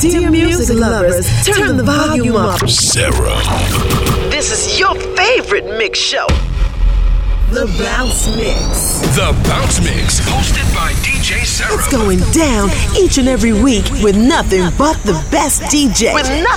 Dear music lovers, turn the volume up. Sarah. This is your favorite mix show. The Bounce Mix. The Bounce Mix, hosted by DJ Sarah. It's going down each and every week with nothing but the best DJ.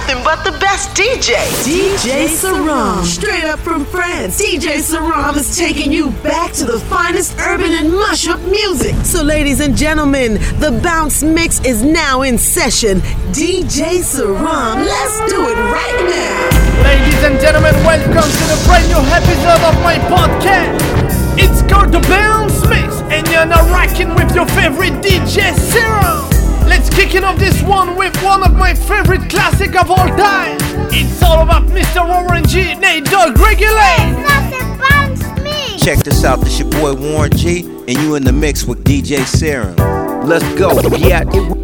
DJ Saram. Straight up from France, DJ Saram is taking you back to the finest urban and mashup music. So ladies and gentlemen, the Bounce Mix is now in session. DJ Saram, let's do it right now. Ladies and gentlemen, welcome to the brand new episode of my podcast. It's called The Bounce Mix, and you're now rocking with your favorite DJ Sarah. Let's kick it off this one with one of my favorite classics of all time. It's all about Mr. Warren G, Nate Dogg, Regulate. That's the Bounce Mix. Check this out, this your boy Warren G, and you in the mix with DJ Sarah. Let's go. Yeah,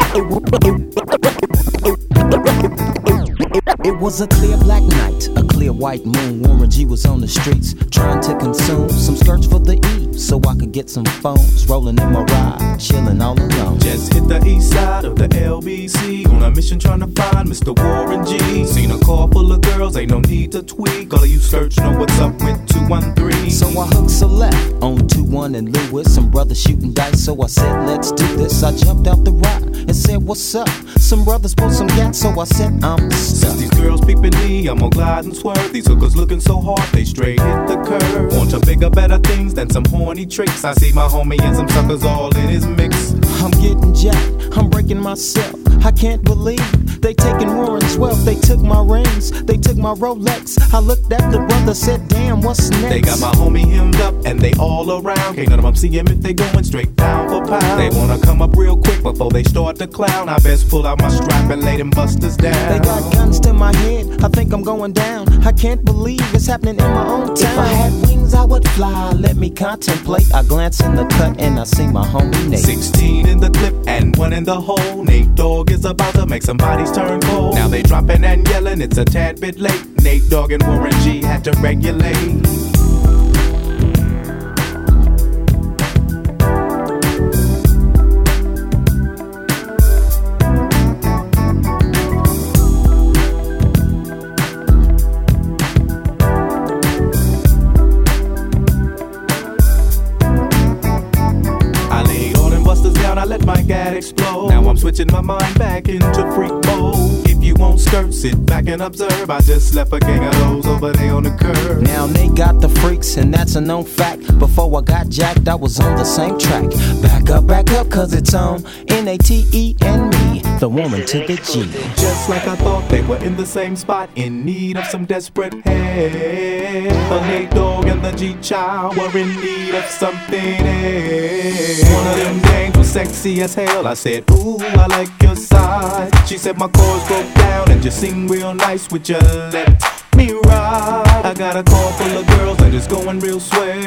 It was a clear black night, a clear white moon. Warren G was on the streets trying to consume some skirts for the E, so I could get some phones. Rolling in my ride, chilling all alone. Just hit the east side of the LBC on a mission trying to find Mr. Warren G. Seen a car full of girls, ain't no need to tweak. All of you search know what's up with 213. So I hooked select on 21 and Lewis. Some brothers shooting dice, so I said let's do this. I jumped out the ride and said what's up. Some brothers pulled some gas, so I said I'm stuck. Since these girls peeping me, I'm gonna glide and swerve. These hookers looking so hard, they straight hit the curve. Want to bigger, better things than some horny tricks. I see my homie and some suckers all in his mix. I'm getting jacked, I'm breaking myself. I can't believe they taking Warren's wealth. They took my rings, they took my Rolex. I looked at the brother, said damn, what's next? They got my homie hemmed up and they all around. Can't none of them see him if they going straight down for pound. They wanna come up real quick before they start to clown. I best pull out my strap and lay them busters down. They got guns to my head, I think I'm going down. I can't believe it's happening in my own town. If I had wings I would fly, let me contemplate. I glance in the cut and I see my homie Nate. 16 in the clip and 1 in the hole. Nate Dogg is about to make some bodies turn cold. Now they dropping and yelling, it's a tad bit late. Nate Dogg and Warren G had to regulate. Explode. Now I'm switching my mind back into freak mode. If you won't skirt, sit back and observe. I just left a gang of those over there on the curb. Now they got the freaks and that's a known fact. Before I got jacked, I was on the same track. Back up, cause it's on Nate and me, the woman to the G. Just like I thought, they were in the same spot, in need of some desperate help. The Nate Dogg and the G-Child were in need of something else. One of them gangs was sexy as hell. I said, ooh, I like your side. She said my chords broke down and just sing real nice. Would you let me ride? I got a car full of girls and it's going real swell.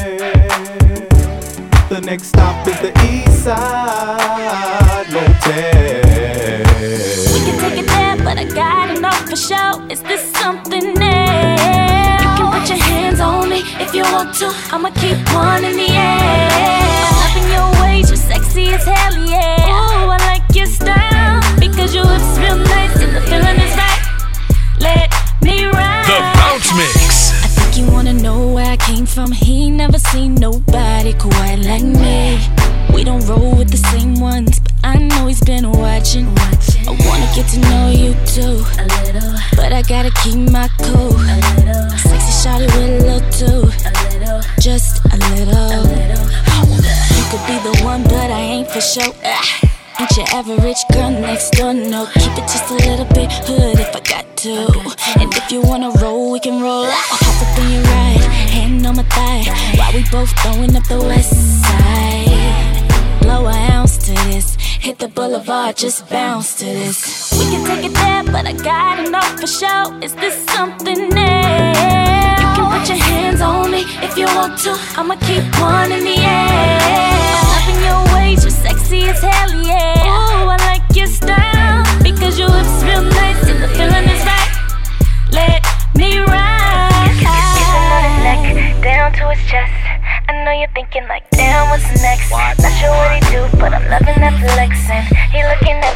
The next stop is the East Side Motel. We can take it there, but I gotta know for sure. Is this something new? You can put your hands on me if you want to. I'ma keep one in the air. Slapping your waist, you're sexy as hell, yeah. Ooh, I like your style because your hips real nice and the feeling is right. Let me ride. The Bounce Mix. I think you wanna know where I came from. He ain't never seen nobody quite like me. We don't roll with the same ones, but I know he's been watching. I wanna get to know you too, a little, but I gotta keep my cool. A little, sexy shawty with a little too, a little, just a little. You could be the one, but I ain't for sure. Ain't your average girl next door, no. Keep it just a little bit hood if I got to. And if you wanna roll, we can roll. Hop up in your ride, hand on my thigh, while we both throwing up the west side. Blow an ounce to this, hit the boulevard, just bounce to this. We can take it there, but I gotta know for sure. Is this something new? You can put your hands on me if you want to. I'ma keep one in the air. Slapping your waist, you're sexy as hell, yeah. Ooh, I like your style because your hips real nice and the feeling is right. Let me ride. It's another neck down to his chest. I know you're thinking like, damn, what's next? Not sure what he do, but I'm loving that flexing. He looking at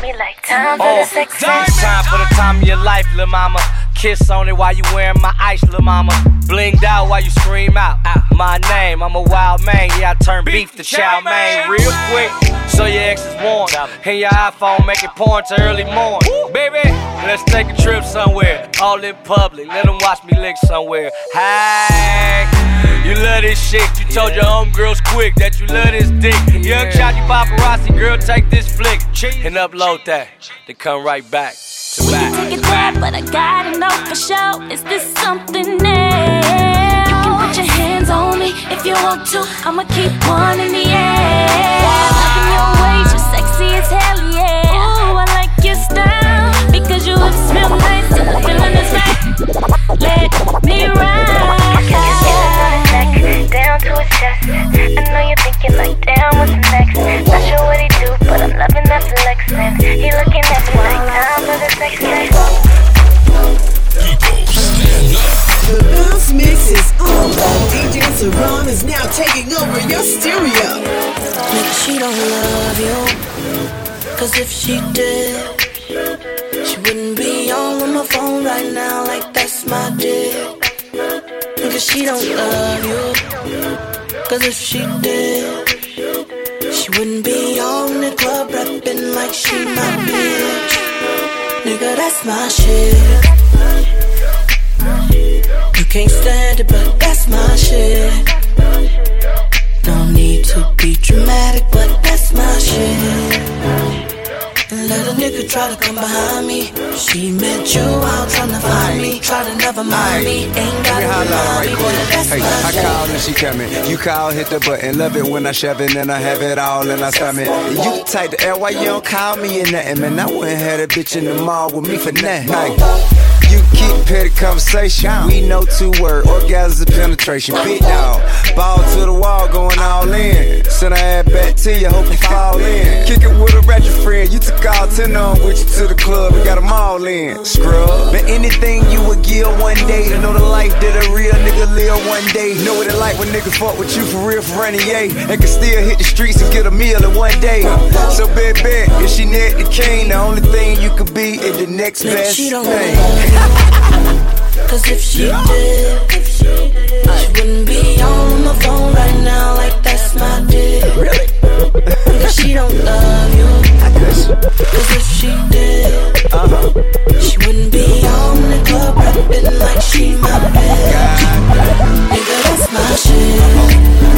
me like time for the sex. Time for the time of your life, lil' mama. Kiss on it while you wearing my ice, lil' mama. Blinged out while you scream out my name. I'm a wild man, yeah, I turn beef to chow mein real quick. So your ex is warm, and your iPhone making porn till early morn. Baby, let's take a trip somewhere, all in public. Let them watch me lick somewhere. Hey, you love this shit. You told your homegirls quick that you love this dick. Young shot, you paparazzi, girl, take this flick and upload that. They come right back. We can take it there, but I gotta know for sure. Is this something else? You can put your hands on me if you want to. I'ma keep one in the air. Loving your ways, you're sexy as hell, yeah. Ooh, I like your style because your lips smell nice and the feeling is right. Let me ride. Down to his chest. I know you're thinking like, damn, what's next? Not sure what he do, but I'm loving that flexing. He looking at me like, time for the sex. The bounce mix is on. DJ Serum is now taking over your stereo. Maybe she don't love you, cause if she did, she wouldn't be on my phone right now like that's my dick. Cause she don't love you, cause if she did, she wouldn't be on the club rapping like she my bitch. Nigga, that's my shit. You can't stand it, but that's my shit. No need to be dramatic, but that's my shit. Let a nigga try to come behind me. She met you out trying to find me. Try to never mind me. Ain't got to remind me, but that's my shit. I call and she coming. You call, hit the button. Love it when I shove it and I have it all in my stomach. You type the L, why you don't call me or nothing, man? I wouldn't have a bitch in the mall with me for nothing. You keep petty conversation. We know 2 words, orgasms and penetration. Big dog, ball to the wall, going all in. Send her ass back to you, hope you fall in. Kick it with a ratchet friend. You took all 10 on with you to the club and got them all in. Scrub. But anything you would give one day to know the life that a real nigga live one day. Know what it like when niggas fuck with you for real, for running, yay. And can still hit the streets and get a meal in one day. So baby, if she net the king, the only thing you could be is the next best thing. Cause if she did, she wouldn't be on my phone right now like that's my dick. Really? Cause she don't love you. Cause if she did, she wouldn't be on the club rapping like she my bitch. Nigga, that's my shit.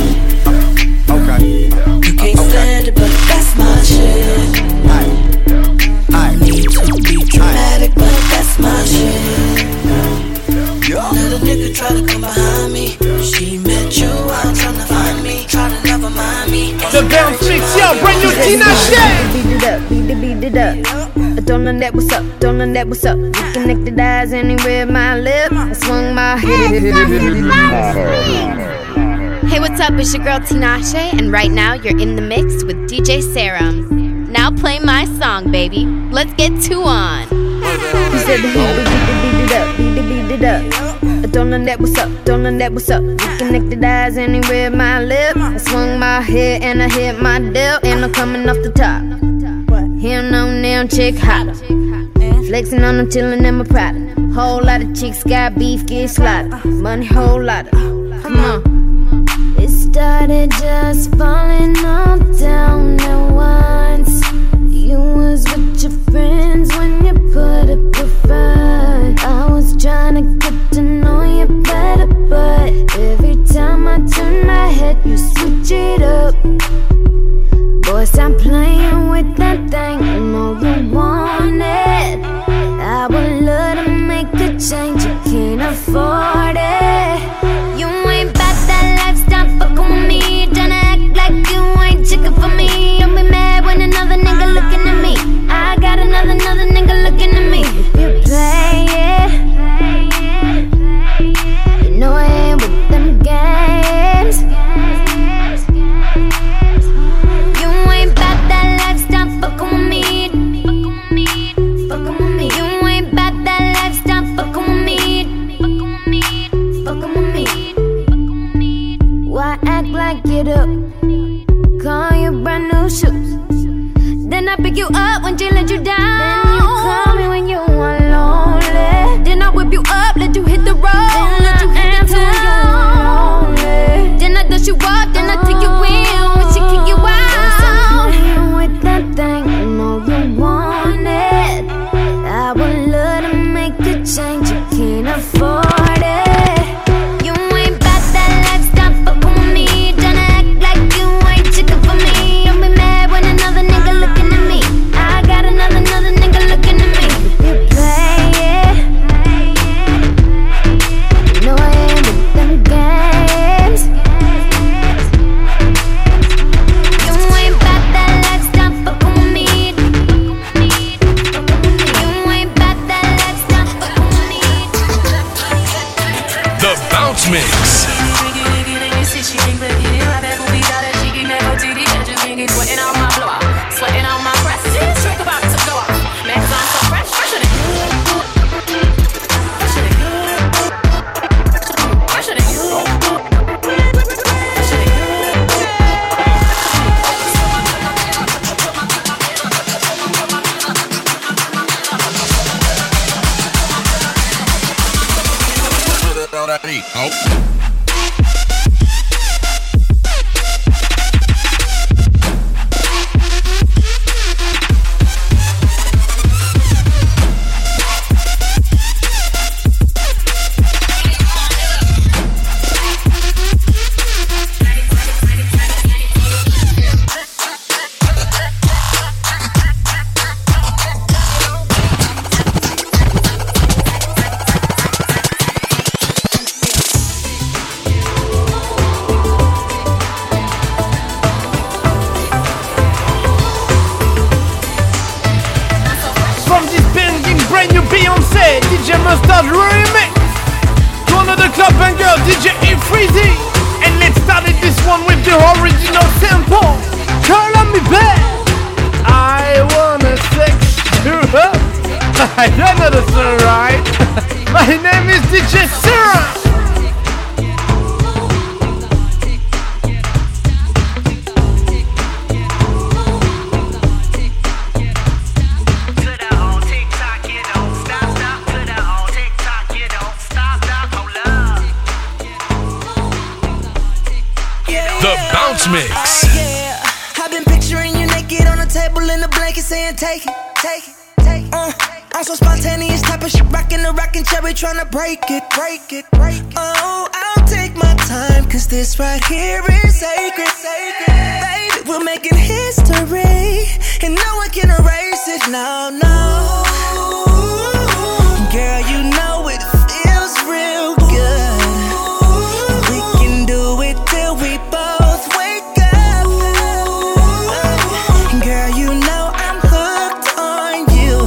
Okay. You can't stand it, but that's my shit. I need to be dramatic, but that's my shit. Let a nigga try to come behind me. She met you out trying to find me. Try to never mind me. The bounce mix, yo, bring you Tina Shay. Beat it up, beat it up. Don't know that what's up, don't know that what's up. We connected eyes anywhere my lip. I swung my head. Hey, what's up? It's your girl Tinashe, and right now you're in the mix with DJ Serum. Now play my song, baby. Let's get 2 on. You said the heat, beat it up. Don't know that what's up, don't know that what's up. We connected eyes anywhere my lip. I swung my head and I hit my dip, and I'm coming off the top. Here no now chick hotter. Flexing on them, chillin' in my Prada. Whole lot of chicks got beef, get slaughtered. Money, whole lot of. Come on. It started just falling all down at once. You was with your friends when you put up a front. I was trying to get to know you better, but every time I turn my head, you switch it up. Boy, stop playing with that thing, you know you want it. I would love to make a change, you can't afford it. You ain't bout that lifestyle, fucking with me. Tryna act like you ain't chickin' for me. Don't be mad when another nigga pick you up when she let you down. Then you call me when you are lonely. Then I whip you up, let you hit the road. Then let you hit the town. Then I dust you up, then I take you in when she kick you out. With that thing, you know you want it. I would love to make a change, you can't afford it. You ain't bout that lifestyle, fuck with me. Tryna act like you ain't chicken for me. You'll be mad when another nigga looking at me. I got another nigga looking at me. You play it, you know I ain't with them games. You ain't bout that lifestyle, fuck with me. You ain't bout that lifestyle, fuck with me. The Bounce Mix. Sweating on my blow up, sweating on my breath. Drink about to go up. Man, 'cause I'm so fresh, fresher than you. Fresher than you. Fresher than you. Fresher than you. Oh. DJ Mustard remix to another club banger, DJ E-Freezy. And let's start this one with the original sample. Call me back. I wanna sex you up. I don't know the song right. My name is DJ Sarah. The Bounce Mix. Yeah, I've been picturing you naked on the table in the blanket saying take it, take it, take it. I'm so spontaneous type of shit, rockin' the rockin' cherry, tryna break it, break it, break it. Oh, I'll take my time, 'cause this right here is sacred, sacred. Baby, we're making history, and no one can erase it, no, no. Girl, you know it feels real good. We can do it till we both wake up. Girl, you know I'm hooked on you,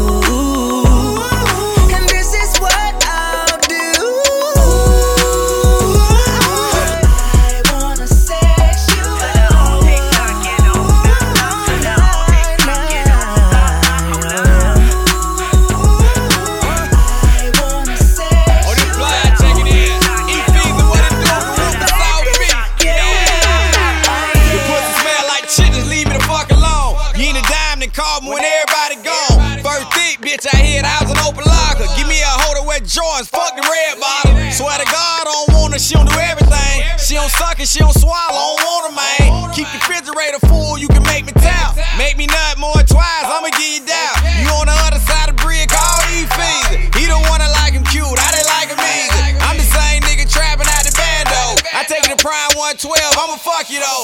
and this is what I'll do. I wanna sex you up. When everybody gone, first thick bitch I hit, I was an open locker. Give me a holder with Jordans, fuck the red bottom. Swear to God, I don't want her, she don't do everything. She don't suck it, she don't swallow, I don't want her, man. Keep the refrigerator full, you can make me towel. Make me nut more twice, I'ma give you down. You on the other side of the bridge, call E-Feezy. He don't wanna like him cute, I didn't like him easy. I'm the same nigga trapping out the bando. I take it to Prime 112, I'ma fuck you though.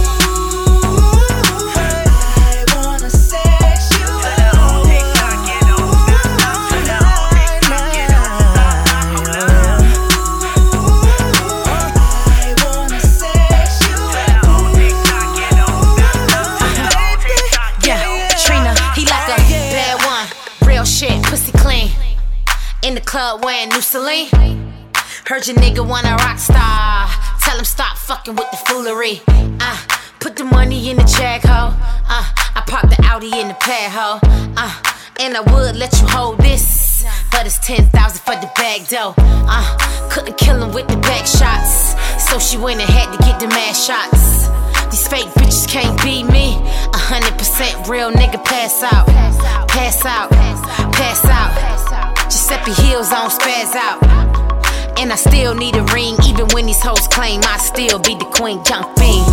In the club wearing new Celine. Heard your nigga want a rock star. Tell him stop fucking with the foolery. Put the money in the check, ho. I parked the Audi in the pad, ho. And I would let you hold this, but it's 10,000 for the bag dough. Couldn't kill him with the back shots, so she went and had to get the mad shots. These fake bitches can't beat me. 100% real nigga, pass out. Pass out, pass out. Giuseppe heels on, spaz out. And I still need a ring, even when these hoes claim I still be the queen. Jump in.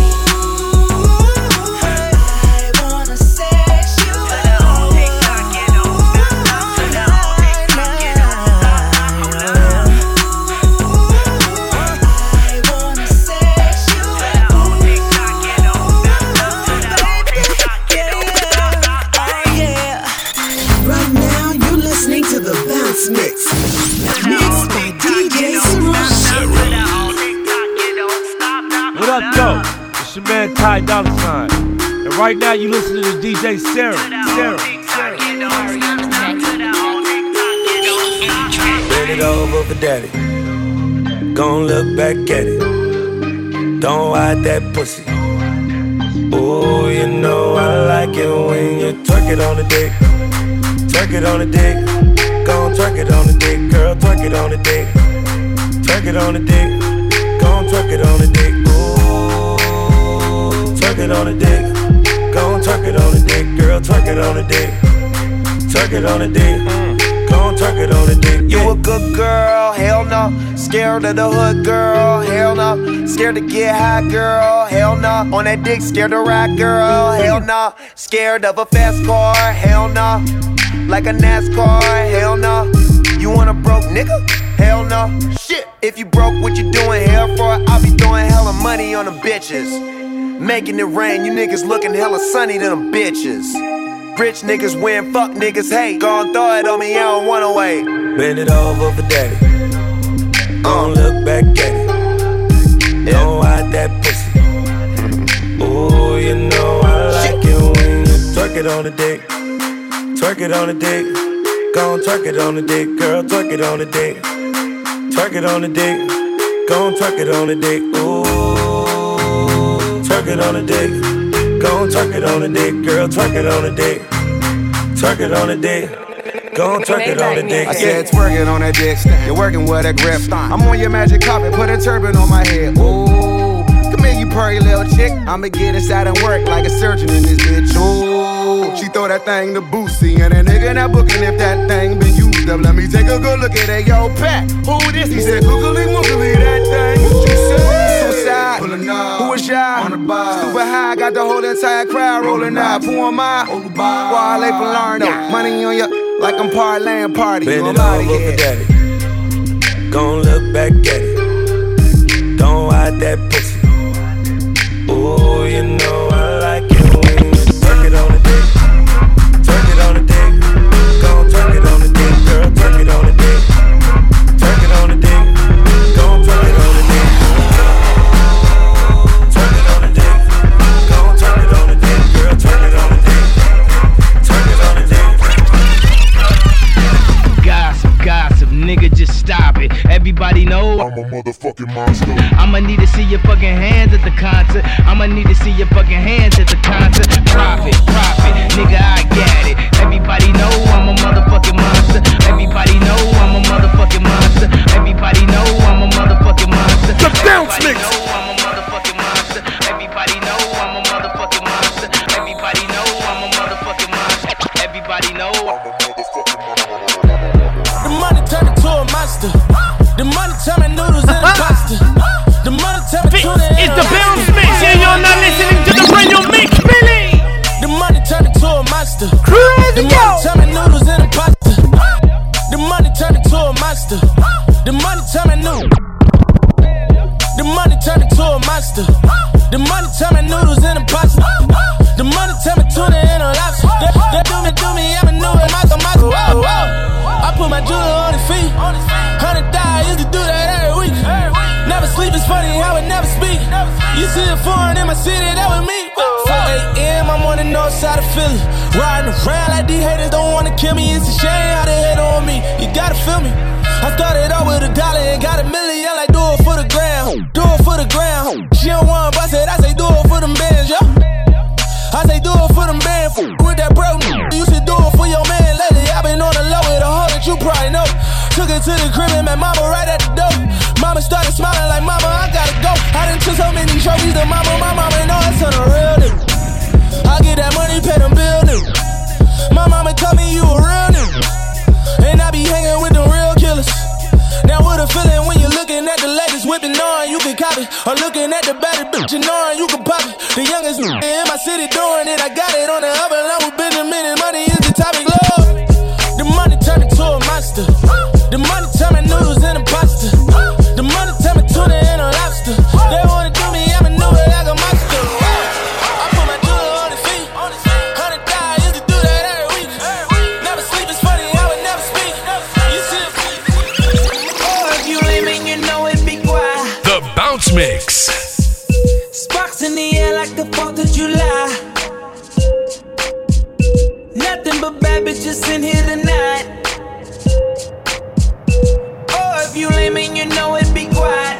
Mix. Mixed by DJ Serum. What up, though? It's your man Ty Dolla $ign. And right now you listening to DJ Serum. Bend it over for daddy. Gon' look back at it. Don't hide that pussy. Oh, you know I like it when you twerk it on the dick. Twerk it on the dick. Gon' twerk it on the dick, girl, twerk it on the dick. Twerk it on the dick. Gon' twerk it on the dick. Ooh, twerk it on the dick. Gon' twerk it on the dick, girl, twerk it on the dick. Twerk it on the dick. Gon' twerk it on the dick. You a good girl, hell no. Scared of the hood, girl, hell no. Scared to get high, girl, hell no. On that dick, scared to ride, girl, hell no. Scared of a fast car, hell no. Like a NASCAR, hell no. You want a broke nigga? Hell no. Shit, if you broke, what you doing here for? I'll be throwing hella money on them bitches. Making it rain, you niggas looking hella sunny to them bitches. Rich niggas win, fuck niggas hate. Gon' throw it on me, I don't wanna wait. Bend it over for daddy. Gon' look back at it. Don't hide that pussy. Ooh, you know I like it when you twerk it on the dick. Twerk it on the dick, gon' twerk it on the dick, girl, twerk it on the dick. Twerk it on the dick, gon' twerk it on the dick, ooh. Twerk it on the dick, gon' twerk it on the dick, girl, twerk it on the dick. Twerk it on the dick, gon' twerk it on the dick. I said twerk it on that dick, you're working with a grip. I'm on your magic carpet, put a turban on my head, ooh. Come here, you purry little chick, I'ma get inside and work like a surgeon in this bitch, ooh. She throw that thing to Boosie and a nigga not booking if that thing been used up. Let me take a good look at it, yo, Pat. Who this? He said, googly moogly, that thing. She said, suicide. Who is shy? On the bar. Super high, got the whole entire crowd rolling out. Who am I? Wale Palerno. Money on you like I'm parlaying party. Bend it over for daddy. Gon' look back at it. Don't hide that pussy. Ooh, you know I like it when you twerk it on the dick. Twerk it on the dick. Gon' twerk it on the dick, girl, twerk it on the dick. Twerk it on the dick. Gon' twerk it on the dick. Twerk it on the dick. Gon' twerk it on the dick, girl, twerk it on the dick. Twerk it on the dick. Gossip, nigga, just stop it. Everybody know I'm a motherfucking monster. I'ma need to see your fucking hands at the concert. I'ma need to see your fucking hands at the concert. Profit, nigga, I got it. Everybody know I'm a motherfucking monster. Everybody know I'm a motherfucking monster. Everybody know I'm a motherfucking monster. The Bounce Mix. Everybody know I'm a motherfucking monster. Everybody know I'm a motherfucking monster. Everybody know I'm a motherfucking monster. The money turned into a monster. The money turned me noodles in a pasta. The money turned me tuna in a It's the Bounce Mix. Yeah, you're not listening to the brand new mix, Billy. The money turned into a monster. Crazy, the money turned me noodles in a pasta. The money turned into a monster. The money turned me noodles. The money turned into a monster. The money turned me noodles in a pasta. The money turned me tuna in a lobster. They do me, I'm a new Michael. Whoa, whoa. I put my jewelry on his feet. 100 I used to do that every week. Never sleep, it's funny how it never speak. You see it foreign in my city, that was me. 4 a.m. I'm on the north side of Philly. Riding around like these haters don't wanna kill me. It's a shame how they hate on me. You gotta feel me. I started off with $1 and got $1 million. Like do it for the gram, do it for the gram. She don't wanna bust it, I say do it for them bands, yo. I say do it for them bands. With that bro, you should do it for your man. Lately I been on the low with a hoe that you probably know. Took it to the crib and met mama right at the door. Mama started smiling like, mama, I gotta go. I done took so many trophies to mama, my mama know it's on a real nigga. I get that money, pay them bill nigga. My mama tell me you a real nigga, and I be hanging with the real killers. Now what a feeling when you're looking at the latest whipping on, you can copy. Or looking at the baddest bitch and knowing you can pop it. The youngest nigga in my city doing it, I got it on the up and low with Benjamin, and money is the topic, love. The money turned into a monster. The money turned me noodles in a pasta. The money turned me tuna and a lobster. They wanna do me, I'm a noodle like a monster. I put my jewelry on his feet. $100 used to do that every week. Never sleep, it's funny, I would never speak. You see it? Oh, if you leaving, you know it be quiet. The Bounce Mix. Sparks in the air like the 4th of July. Nothing but bad bitches in here tonight. Oh, if you lame and you know it, be quiet.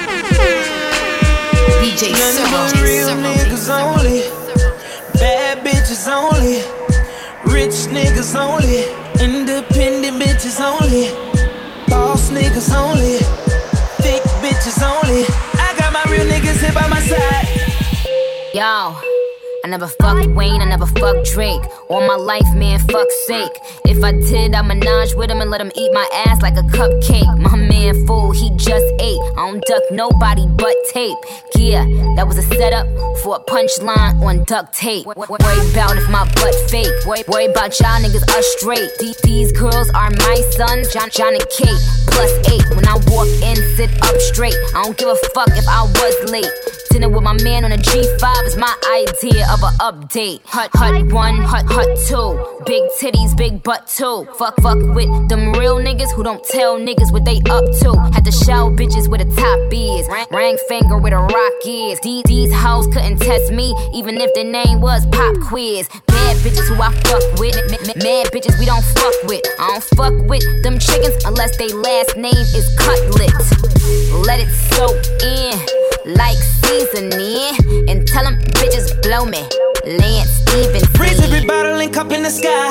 DJ None but real niggas only. Bad bitches only. Rich niggas only. Independent bitches only. Boss niggas only. Thick bitches only. I got my real niggas here by my side. Yo, I never fucked Wayne, I never fucked Drake. All my life, man, fuck's sake. If I did, I'd menage with him and let him eat my ass like a cupcake. My man fool, he just ate. I don't duck nobody but tape. Yeah, that was a setup for a punchline on duct tape. Worry about if my butt fake. Worry about y'all niggas us straight. These girls are my sons, John and Kate. +8, when I walk in, sit up straight. I don't give a fuck if I was late. Dinner with my man on a G5 is my idea of an update. Hut 1, hut 2. Big titties, big butt 2. Fuck with them real niggas who don't tell niggas what they up to. Had to show bitches where the top is. Ring finger where the rock is. These hoes couldn't test me, even if their name was Pop Quiz. Mad bitches who I fuck with. Mad bitches we don't fuck with. I don't fuck with them chickens unless they last name is Cutlet. Let it soak in like seasoning, and tell them bitches blow me. Lance Stevens. Raise every bottle and cup in the sky.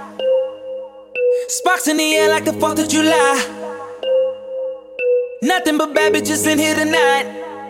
Sparks in the air like the 4th of July. Nothing but bad bitches in here tonight.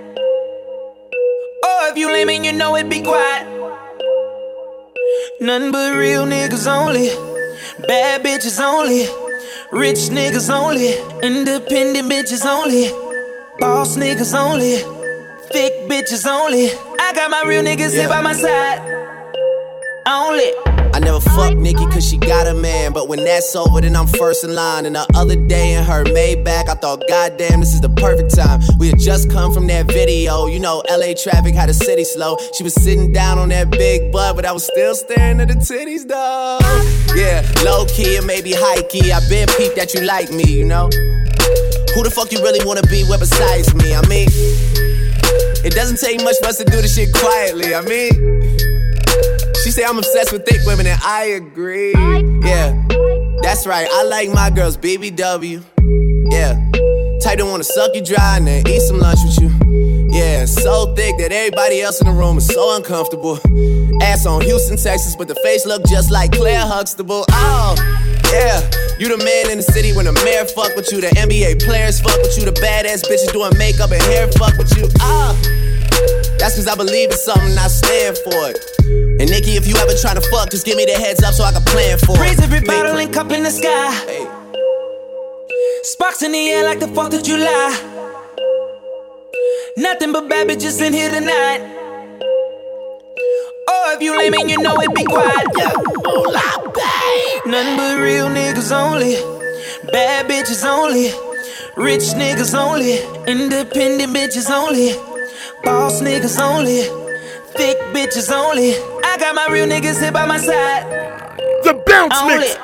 Oh, if you lame and you know it, be quiet. Nothing but real niggas only. Bad bitches only. Rich niggas only. Independent bitches only. Boss niggas only. Thick bitches only. I got my real niggas here by my side. Only. I never fuck Nikki cause she got a man, but when that's over then I'm first in line. And the other day in her Maybach I thought goddamn this is the perfect time. We had just come from that video, you know LA traffic had the city slow. She was sitting down on that big butt, but I was still staring at the titties though. Yeah, low key and maybe high key, I been peeped that you like me, you know. Who the fuck you really wanna be with besides me? I mean, it doesn't take much for us to do this shit quietly, I mean. She say I'm obsessed with thick women and I agree. Yeah, that's right, I like my girls BBW. Yeah, type to wanna suck you dry and then eat some lunch with you. Yeah, so thick that everybody else in the room is so uncomfortable. Ass on Houston, Texas, but the face look just like Claire Huxtable. Oh, yeah, you the man in the city when the mayor fuck with you. The NBA players fuck with you. The badass bitches doing makeup and hair fuck with you. That's cause I believe in something and I stand for it. And Nikki, if you ever try to fuck, just give me the heads up so I can plan for it. Raise every bottle and cup in the sky. Hey. Sparks in the air like the 4th of July. Nothing but bad bitches in here tonight. Oh, if you lame and you know it, be quiet. Nothing but real niggas only. Bad bitches only. Rich niggas only. Independent bitches only. Boss niggas only. Thick bitches only. I got my real niggas here by my side. The Bounce Mix.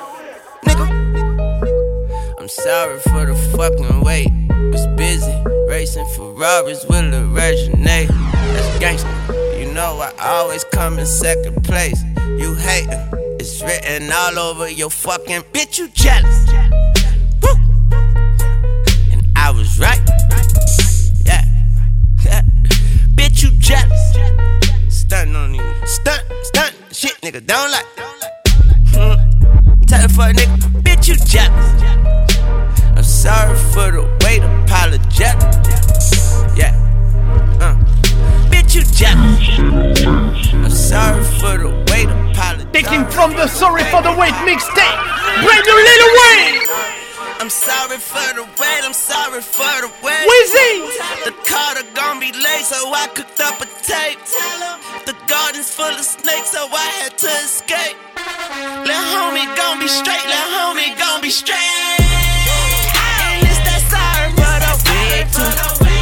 I'm sorry for the fucking wait. Was busy racing Ferraris with a Reginae. That's gangsta. You know I always come in second place. You hatin', it's written all over your fucking bitch. You jealous. Woo. And I was right. Yeah. Bitch, you jealous. Stuntin' on you. Stunt. Shit, nigga, don't like. Tell it for a nigga, bitch, you jealous. I'm sorry for the wait, apologetic. Yeah. I'm sorry for the wait, apologize. Taking from the Sorry for the Wait mixtape, brand new Lil Wayne. I'm sorry for the wait, I'm sorry for the wait. Weezy! The Carter gon' be late, so I cooked up a tape. The garden's full of snakes, so I had to escape. Lil' homie gon' be straight, lil' homie gon' be straight. And it's that sorry for the wait too.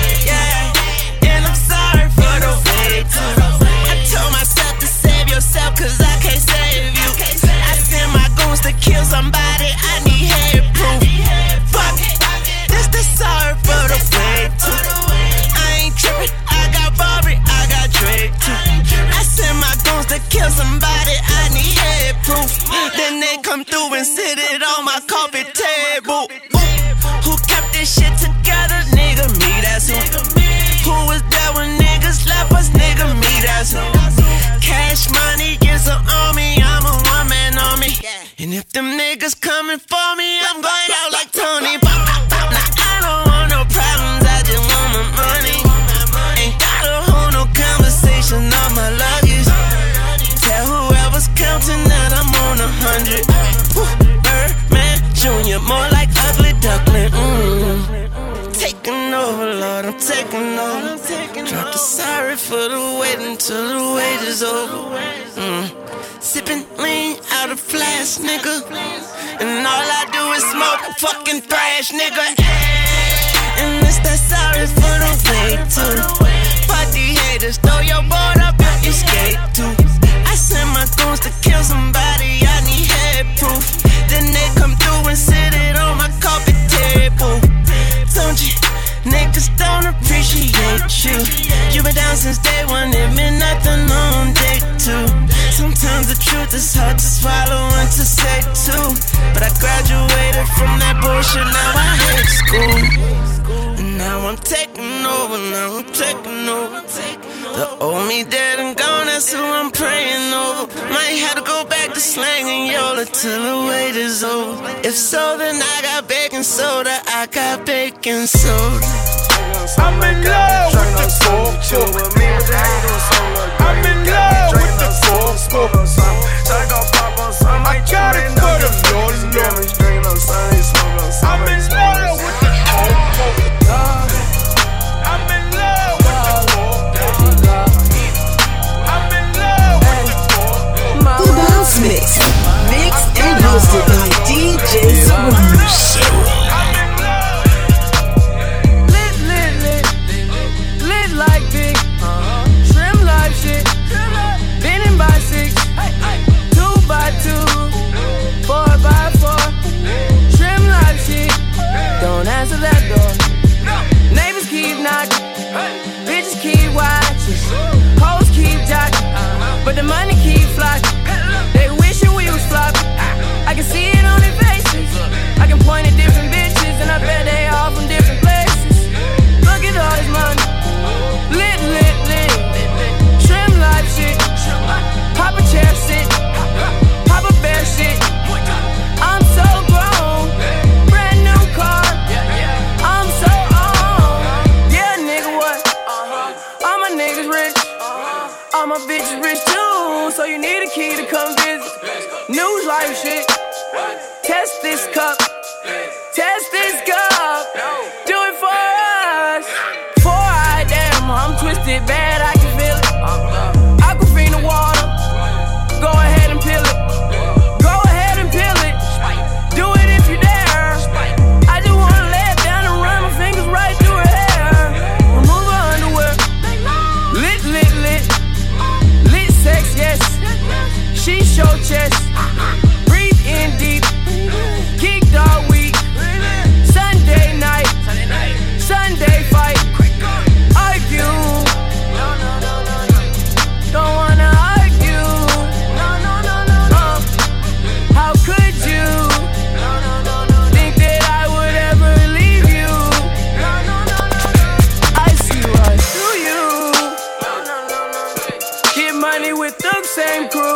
Yeah, and I'm sorry for the wait too. I told myself to save yourself, cause I can't save you. I send my goons to kill somebody, I need head proof. Fuck it, this the sorry for the wait too. I ain't trippin', I got Barbie, I got Drake too. I send my goons to kill somebody, I need head proof. Then they come through and sit it on my coffee table. Who kept this shit together? Nigga, me, that's who. Who was there when niggas left us? Nigga, me, that's who. Cash money gets an army, I'm a one-man army. And if them niggas coming for me, I'm going out like Tony. Pop, pop, pop. Now I don't want no problems, I just want my money. Ain't gotta hold no conversation on my luggage. Tell whoever's counting that I'm on 100. Birdman Jr., more like ugly duckling. Taking over, Lord, I'm taking over. Drop the sorry for the wait until the wait is over. Sipping lean out of flask, nigga. And all I do is smoke fucking thrash, nigga. And it's that sorry for the wait too. Party haters, throw your board up if you skate too. I send my goons to kill somebody, I need head proof. Then they come through and sit it on my coffee table. Don't you? Niggas don't appreciate you. You been down since day one, it meant nothing on day two. Sometimes the truth is hard to swallow and to say too. But I graduated from that bullshit, now I hate school. And now I'm taking over, now I'm taking over. The old me dead and gone, that's who I'm praying over. Might have to go back to slanging Yola till the wait is over. If so, then I got baking soda, I got baking soda. I'm in love with the coco. I'm in love with the coco. I got it for the Lolo. I'm in love with the coco. I'm in love with the coco. I'm in love with the coco. The Bounce Mix, mixed and hosted by DJ Serum. Like big, trim like shit. Been in by 6, 2 by 2, 4 by 4. Trim like shit. Don't answer that door. Neighbors keep knocking, bitches keep watching, hoes keep jocking, but the money keep flocking. They wishing we was flopping. I can see it on their faces. I can point at different bitches, and I bet they all from different places. Look at all this money. Lit, lit, lit. Trim life shit. Pop a chair sit. Pop a bear shit. I'm so grown. Brand new car. I'm so on. Yeah, nigga, what? All my niggas rich. All my bitches rich too. So you need a key to come visit. News life shit. Test this cup. Test this cup. Do it for us. I'm twisted bad, I can feel it. Aquafina water, go ahead and peel it. Go ahead and peel it. Do it if you dare. I just wanna lay it down and run my fingers right through her hair. Remove her underwear. Lit, lit, lit. Lit sex, yes. She show chest. Breathe in deep. Geeked all week. Sunday night. Sunday fight. Argue. Don't wanna argue. How could you think that I would ever leave you? I see right through you. Get money with the same crew.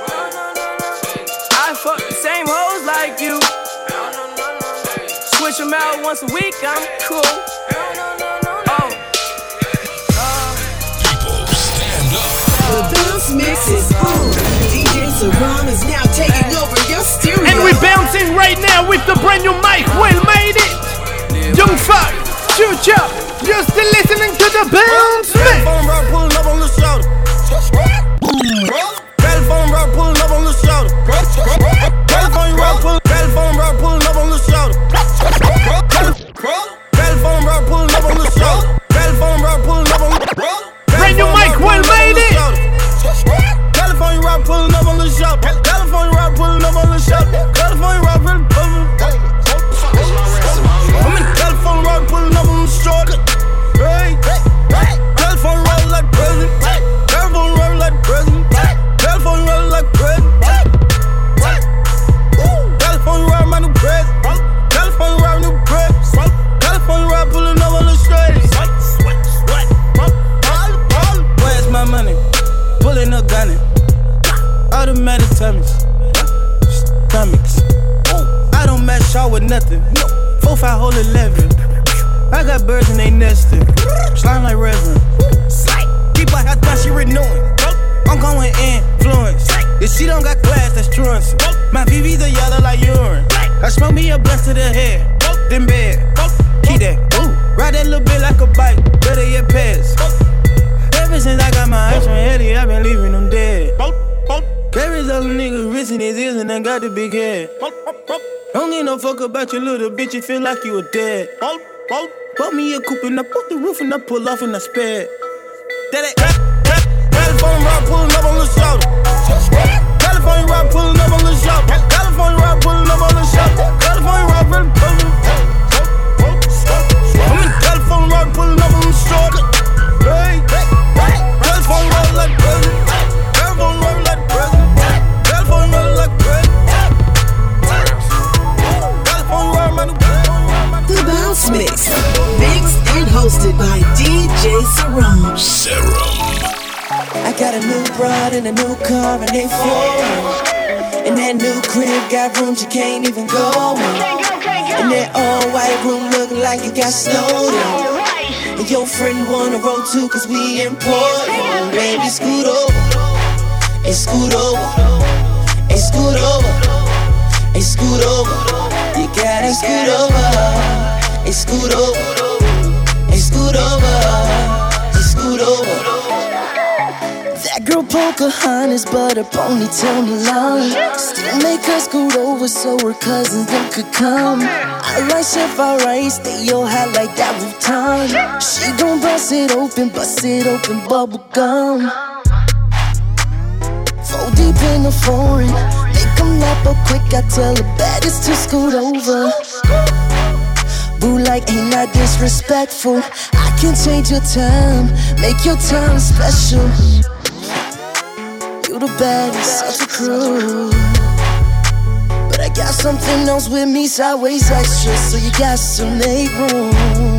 I fuck the same hoes like you. Switch them out once a week, I'm cool. Mix is on. DJ Serum is now taking over your stereo. And we're bouncing right now with the brand new mic. Well made it. Young Fuck, Future, you're still listening to the Bounce Mix. Telephone rock pulling up on the shoulder. Telephone rock pulling up on the shoulder. Telephone rock pulling up on the shoulder. Telephone rock pulling up on the shoulder. Telephone rock pulling up on the shoulder. Brand new mic, well made it. Telephone rock pulling up on the shoulder. Telephone rock pulling up on the shoulder. Telephone rock pulling up on the shoulder. Telephone rock pulling up on the shoulder. Hey, telephone rock like president. Telephone rock like president. Telephone rock like president. Telephone rock my new president. Telephone rock new president. Telephone rock pulling up on the street. Where's my money? Pulling up gunning. Automatic tummies. Stomachs. I don't match y'all with nothing. 4, 5, hole 11. I got birds and they nesting. Slime like Reverend. People I thought she renewing. I'm going influence. If she don't got class, that's truancy. My VVs are yellow like urine. I smoke me a blunt to the head. Then bed. Keep that. Ride that little bit like a bike. Better get past. Ever since I got my eyes from Eddie, I've been leaving them dead. Carries all the niggas rich in his ears and I got the big head. Don't give no fuck about your little bitch, you feel like you were dead. Bought me a coupe and I put the roof and I pull off and I sped. Telephone rock pulling up on the shoulder. Telephone rock pulling up on the shoulder. Telephone rock pulling up on the shoulder. Telephone rock pulling up on the shoulder. Telephone rock pulling up on the shoulder. Hey, telephone rock like president. Telephone rock like president. Telephone rock like president. Telephone rock my new president. The Bounce Mix, mixed and hosted by DJ Serum. I got a new bride and a new car and they foreign. And that new crib got rooms you can't even go in. And that all white room look like it got snowed in. And your friend wanna roll too cause we important. Baby, scoot over, and scoot over, and scoot over, and scoot over. You gotta scoot over, and scoot over, and scoot over, and scoot over. That girl Pocahontas, but her ponytail long. Still make her scoot over so her cousins them could come. I like Chef Rice, they all hot like that Wutan. She gon' bust it open, bubble gum. 4 deep in the foreign, make them lap up quick, I tell the baddest to scoot over. Boo like ain't not disrespectful, I can change your time, make your time special. You the baddest, such a crew. But I got something else with me, sideways extra, so you got to make room.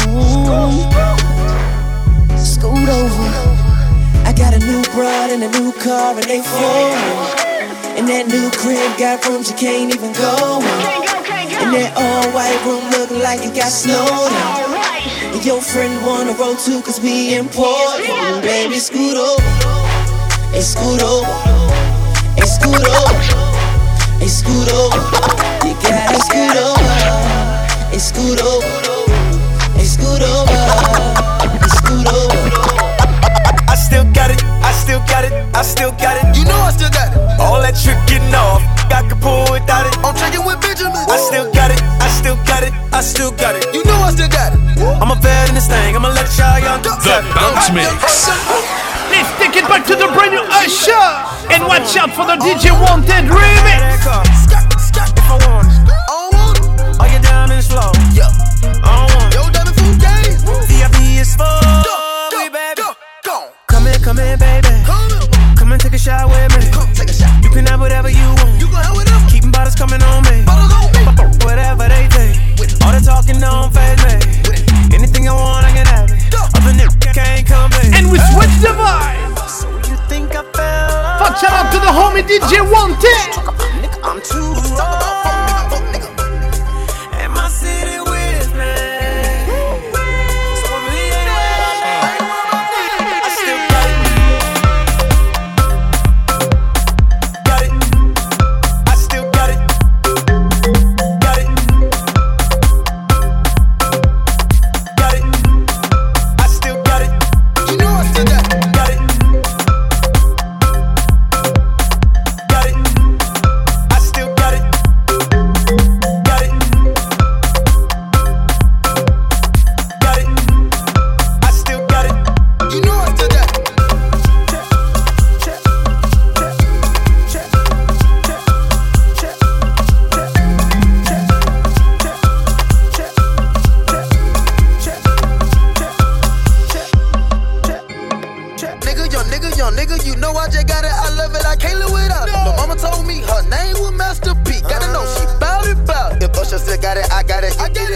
Scoot over. I got a new broad and a new car and they foreign. And that new crib got rooms you can't even go in. And that all white room look like it got snowed in. And your friend wanna roll too cause we important. Baby, scoot over. And scoot over, and scoot over, and scoot over. You gotta scoot over, and scoot over, and scoot over, and scoot over. I still got it, I still got it, I still got it. You know I still got it. All that trick getting off, I can pull without it. I'm tricking with Benjamin. I still got it, I still got it, I still got it. You know I still got it. I'm a vet in this thing, I'ma let y'all young do The Bounce Mix. Let's take it back to the brand new Usher. And watch out for the DJ Wanted remix. If I want it, are you down in slow? Yo, I don't want it. Yo, Devin Food Game. VIP is full. We baby. Come in, baby. Come and take a shot with me. You can have whatever you want. Keeping bottles coming on me. Whatever they think. All the talking don't faze me. Anything I want, I can have it. Other niggas can't come in. And we switch the vibe. So you think I fell? Fuck, shout out to the homie DJ Wanted. I'm too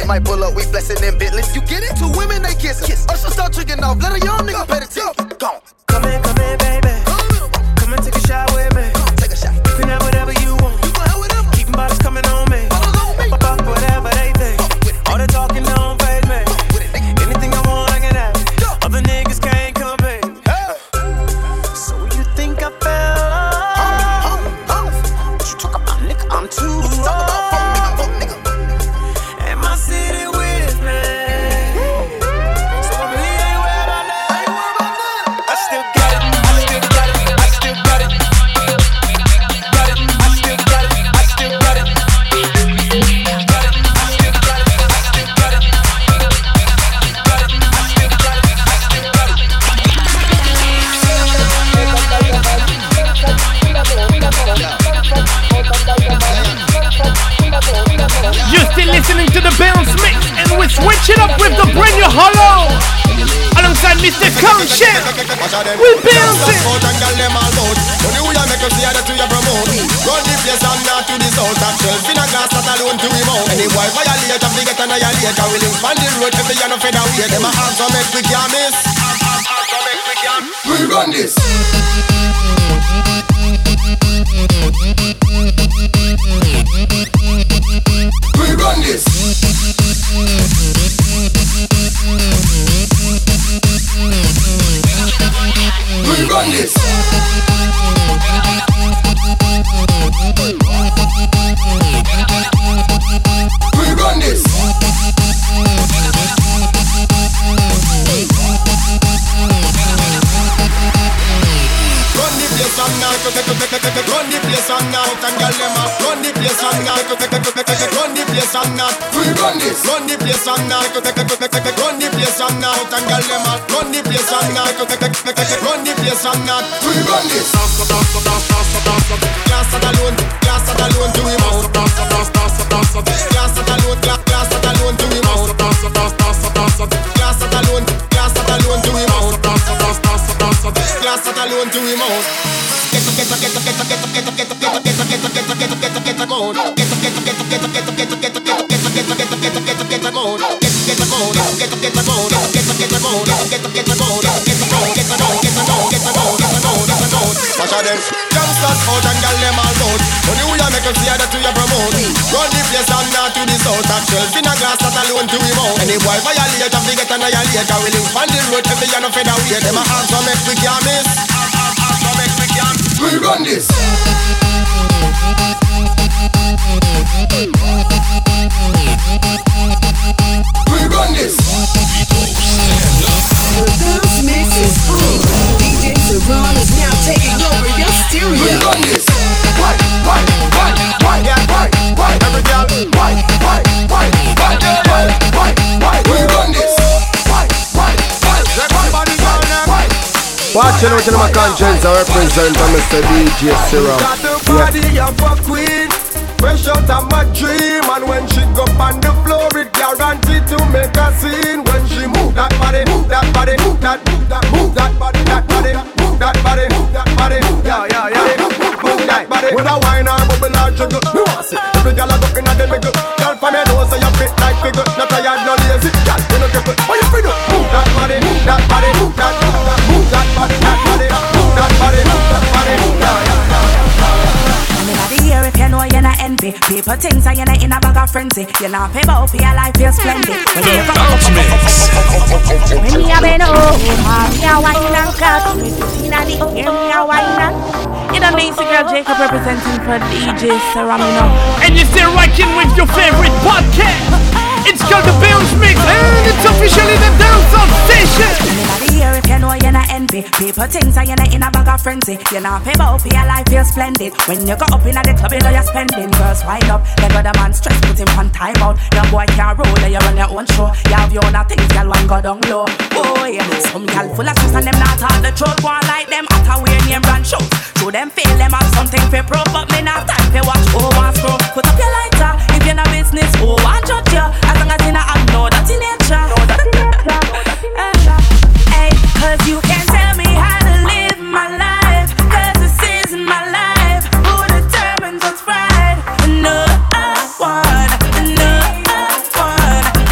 Might pull up, we blessing them Bentleys. You get it? Two women, they kiss. Usher start tricking off, let a young nigga pay the ticket. Go. Come in, baby. Come and take a shot with me. Take a shot. You can have whatever you want. You can have whatever. Keep bottles coming on me. Fuck whatever they think. All the talking don't faze me. Anything I want, I can have. Other niggas can't compare. So you think I fell off? What you talk about, nigga? I'm too old. And my city with me. So I really ain't worried about that. I still got it. I still got it. Got it. I still got it. I still got it. You're still listening to the Bounce Mix, and we're switching up with the brand new Hollow alongside Mr. Conscious. We're bouncing. Run the place and not to the south. That shelf in a glass not alone to him out. Any boy violate and forget annihilate. And we live on the road every year no featherweight. Them a hands on make we can't miss. We run this. We run this. We run this. We run this. Run the place and now, run the place and now, and girl them up. Run the place and now, run the place and now. We run this. Run the place and now, run the place and now, and girl them up. Run the place and now, run the place and now. We run this. Glass at alone to him out. Glass at alone to him out. Glass at alone to him out. Glass at alone to him out. Watch out them gangsters out and gal them all out. Only we a make us see that to your promote. Run the place and not to the south. That shelf in a glass that alone to him out. Any boy violate and forget annihilate. And we live on the road every year no featherweight. Them a hands so make we can't miss. So make we can't. We run this. We run this. The Bounce Mix is on. DJ Serum is now taking over your stereo. We run this. Why? Yeah, why? Every girl, why? We run this. Why? Everybody down there. Watching out in my conscience, I represent Mr. DJ Serum. Got the body of a queen, fresh out of my dream. And when she go on the floor, it guaranteed to make a scene. When she move that body, move that body, move that body, move that body, move that body, yeah. Move that body. With a wine or bubble or juggle, me want see every girl a looking at them wiggle. Girl from your nose, say you fit like figure. Not tired, no lazy, girl you no cripple. What you free do? Move that body, move that body, move that body, move that body, move that body, Everybody here if you know you're not envy. People things and you're not in a bag of frenzy. You're not pay about for your life, you're splendid. When you go when me a been over, me a wine and cut. Me a the hear me a wine and. You know Macy Girl Jacob representing for DJ Serum, you know. And you're still rocking with your favorite podcast. It's called the Bounce Mix, and it's officially the dance of station. Everybody here if you know you're not envy. People things and you're not in a bag of frenzy. You're not pay about for your life, you're splendid. When you go up in the club, you know you're spending. Girls wind up, let go the man stress, put him on time out. Your boy can't roll, you run your own show. You have your own things, girl, one go down low. Oh yeah, some girl full of stress and them not on the truth. One like them at a weird name brand show. Show them feel them have something for proof, but me not time for watch. Oh, one screw. Put up your lighter if you're not business. Oh, one judge you. As long as you not have no dirty nature. Hey, cause you can't tell me how to live my life. Cause this is my life. Who determines what's right? No one.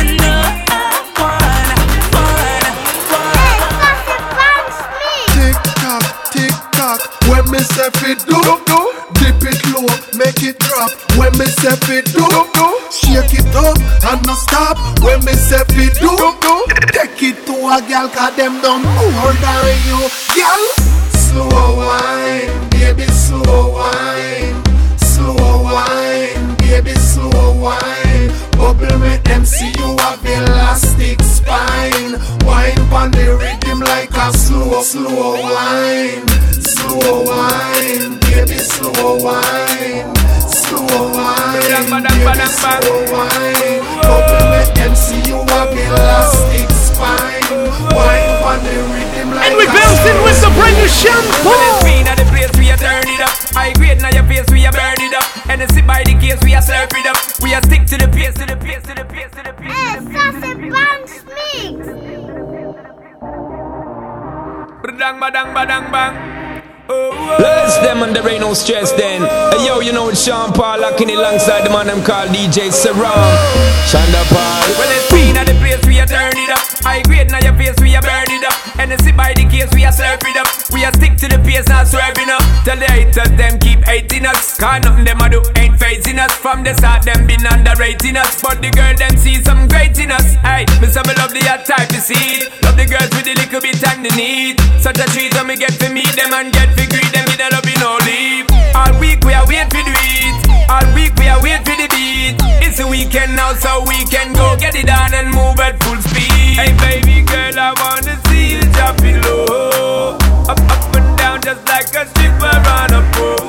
do. Shake it up and no stop when me say fi do. Take it to a girl 'cause them done more than you, girl. Slow wine, baby, slow wine. Slow wine, baby, slow wine. Bubble make them see you have elastic spine. Wine pon the rhythm like a slow wine. Slow wine, baby, slow wine. Slow wine, baby, slow wine. Bubble make them see you have elastic spine. Wine pon the rhythm like and we bouncing with the brand new shampoo. When it's green at the place, we a turn it up. I grade now your face, we a burn it up. And it's by the case, we a surf it up. We a stick to the pace, to the pace, to the pace, to the pace. Hey, that's a bounce mix. Badang, badang, badang, bang. Let's them and there ain't no stress then. Hey, yo, you know it's Sean Paul locking it alongside the man them called DJ Saram. Shonda Paul. When it's green at the place, we a turn it up. I grade now your face, we a burn it up. And it's by the case, we a surf it up. We a stick to the pace, not swerving up. Tell the haters them keep hating us. 'Cause nothing them a do ain't phasing us. From the start them been underrating us. But the girl them see some great in us. Hey, me say me love the hot type you see. Love the girls with the little bit time they need. Such a treat when me get to meet them and get to greet them. Me don't love you no leave. All week we are wait for the beat. All week we are wait for the beat. It's a weekend now, so we can go get it on and move at full speed. Hey baby girl, I wanna see you drop it low. Up, up and down just like a stripper on a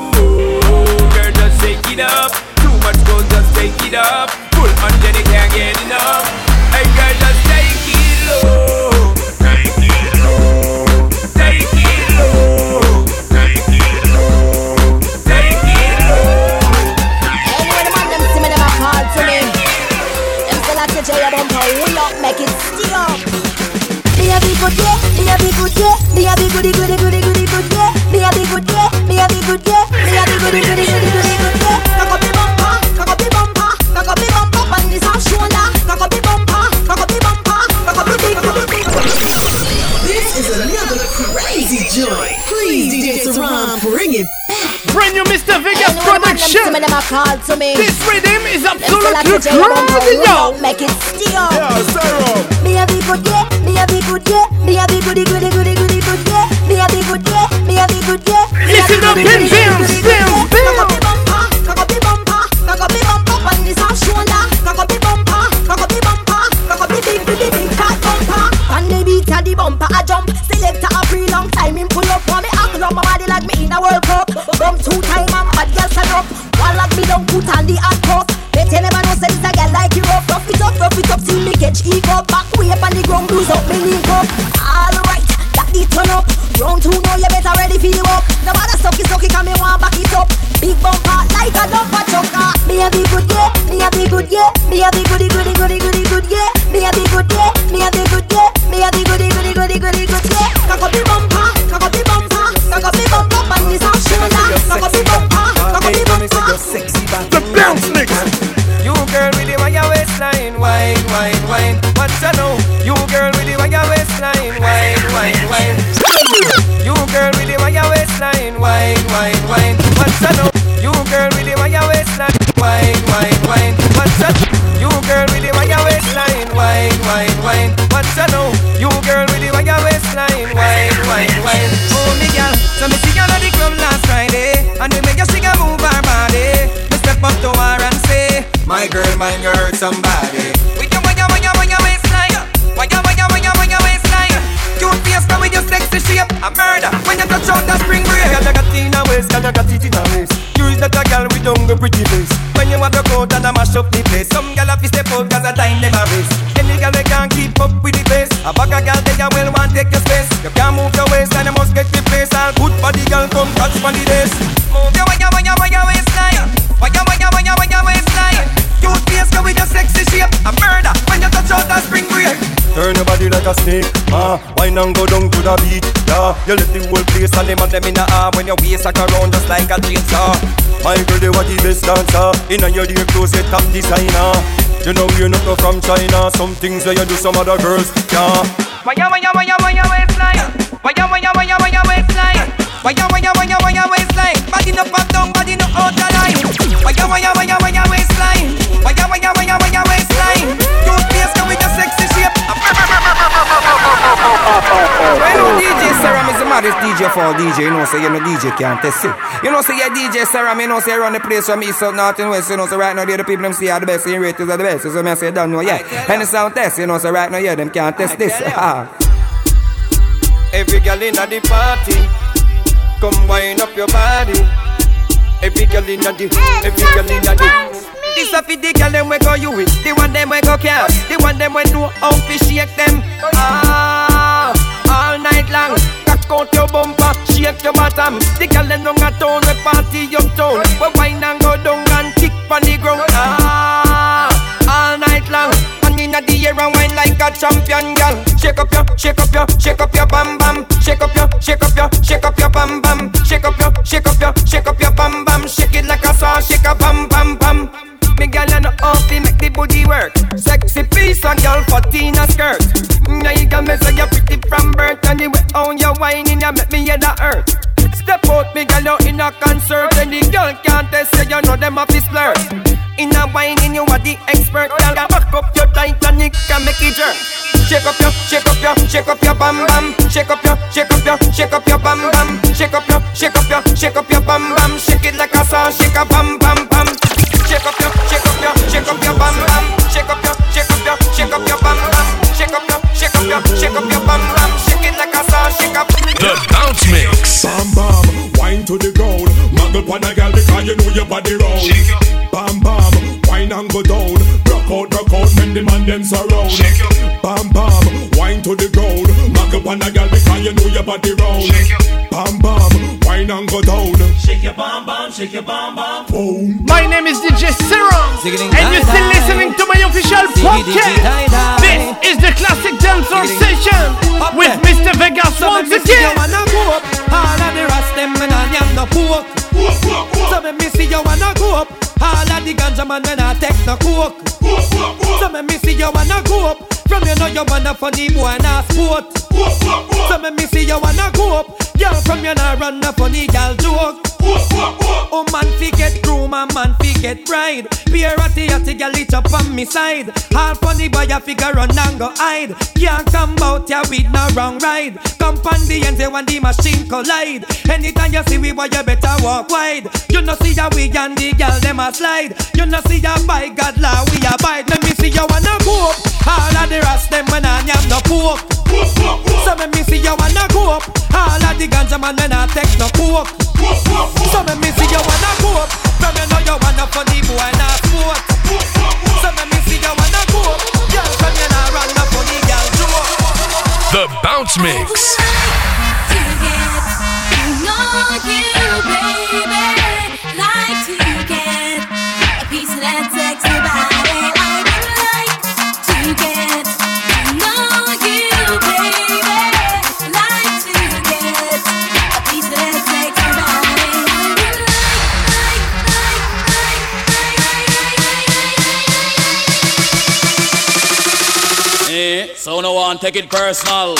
pole. Girl, just shake it up. Too much gold, just take it up. Full man, then they can't get enough. Hey girl, just take it low. Take it low. Take it low. Take it low. Take it low. Anyway, the man them see me, them a call to me. Them still a touch your bumper, will up, make it still. Me a be good day, me a be good day, me a be goody goody goody goody good day. Me a be good day, me a be good day, me a be goody goody goody goody good day. Cock up the bumper, cock up the bumper, cock up the bumper, and this off shoulder. Cock up the bumper, cock up the bumper, cock up the big, cock up the big. This is another crazy joint. Please, DJ Saram, bring it back. Brand new Mr. Vegas production. This rhythm is absolutely crazy, yo. Make it still. Yeah, Sarah. Me a be good day, me a be good day, me a be goody goody goody goody good day. Me a be good day, me a be good day. Listen up, bounce, bounce, bounce. Cock up the bumper, cock up the bumper, cock up the bumper, and this off shoulder. Cock up the bumper, cock up the bumper, cock up the big fat bumper. And they beat at the bumper, I jump. Selector a free long time, him pull up for me. Act on my body like me in a World Cup. Bump 2 times and bad girl stand up. One like me don't put on the hot cuff. They tell never know say this a girl like you rough. Rough it up, see me catch ego. Back way up on the ground, lose up me link up. Alright, got the turn up. Round 2 now you better ready for the walk. No matter sucky, come me want back it up. Big bumper like a dumper chucker. Me a be good yeah, me a be good yeah, me a be goody goody goody goody good yeah. Me a be good yeah, me a be good yeah, me a be goody goody goody goody good yeah. Cock up the bumper, cock up the bumper, cock up the bumper, and this off shoulder. Cock up the bumper, cock up the bumper. The bounce mix. You girl with the wire waistline, wine, wine, wine. What you know? You girl with the wire waistline, wine, wine, wine. You girl with the wire waistline, wine, wine, wine. What you know? You girl with the wire waistline, wine, wine, wine. What you know? You girl with the wire waistline, wine, wine, wine. What you know? You girl with the wire waistline, wine, wine, wine. Oh me girl, so me see you at the club last Friday, and we make you sing a move our body. Me step up to her and say, my girl, you hurt somebody. With your wire waistline, wire waistline. Cute face now with your sexy shape, a murder when you touch out that spring break. Girl, you got it in a waist, girl, you got it in a waist. You is not a girl with younger pretty face. When you have your coat and a mash up the place, some girl have to step out 'cause a time them a race. Any girl they can't keep up with the pace. A bag of girl they will want take your space. You can't move your waist and you must get the place. All good body girl come catch for the days. Move your wire waistline, wire waistline. Cute face now with your sexy shape, a murder when you touch out that spring break. Turn your body like a snake, wine and go down to the beat, yeah. You let the whole place and them in the arm when your waist like around just like a chainsaw. My girl, they what the best dancer. Inna your dear clothes, get top designer. You know you're not from China. Some things where you do some other girls, yeah. Wire waistline, wire waistline. Wire waistline. Body no pop down, body no out the line. Wire waistline. your fault, DJ. You know, say you no DJ can't test it. You know, say you DJ Serum. You know, say you run the place from east, south, north, and west. You know, so right now, the people them say are the best. You rate is the best. So me say don't know yet. And the sound test. You know, so right now, yeah, them can't test this. Every girl in the party, come wind up your body. Every girl in the, every girl in the. This a fi the girl them we go you with, the one them we go care, the one them we know how to shake them. All night long, cock out your bumper, shake your bottom. The girl them down a town, we party uptown, we wine and go down and kick on the ground. All night long, and inna the air and wine like a champion girl. Shake up your, shake up your, shake up your bam bam. Shake up your, shake up your, shake up your bam bam. Shake up your, shake up your, shake up your bam bam. Shake it like a saw, shake a bam bam bam. Me girl you know how to make the booty work. Sexy piece of girl for Tina skirt. Now you can me say you're pretty from birth. And the way how you whining you make me hear the earth. Step out me girl you in a concert. And the girl can't test say you know them off the flirt. In a whining you are the expert. Girl back up your Titanic and make it jerk. Shake up your, shake up your, shake up your bam bam. Shake up your, shake up your, shake up your bam bam. Shake up your, shake up your, shake up your bam bam. Shake it like a song, shake a bam bam bam. Shake up your, shake up your, shake up your bam bam. Shake up your, shake up your, shake up your bam bam. Shake up your, shake up your, shake up your bam bam. Shake it like a song, shake up. The Bounce Mix. Bam bam, wine to the ground. Muggle pon a girl because you know your body round. Bam bam, wine and go down. Rock out, when the man them surround. Bam bam, wine to the ground. Muggle pon a girl because you know your body round. Bam bam, wine and go down. Shake your bam bam, shake your bam bam. Boom. My name is DJ Serum, and you're still listening to my official podcast. This is the Classic Dancer Session with Mr. Vegas once again. All of the rest them men and yam no pork. So me see you wanna go up. All of the ganja man when I take no coke. So me see you wanna go up. From you know you wanna funny boy and a sport. So me see you wanna go up. Girl from you nah run a funny girl joke. Oh man fi get groom and man fi get bride. Be a ratty girl it up on me side. All funny boy a figure run and go hide. Can't come out ya with no wrong ride. Come on the end when the machine collide. Anytime you see we boy you better walk wide. You know see ya we and the girl them a slide. You know see ya by God law we abide. Let me see you wanna go up. All of the rest them when I am no pork. So let me see you wanna go up. All of the ganja man when I take no coke. So let me see you wanna go up. From you know you wanna funny boy and a sport. So let me see you wanna go up. Girl from you nah run a funny girl joke. The Bounce Mix. So no one take it personal.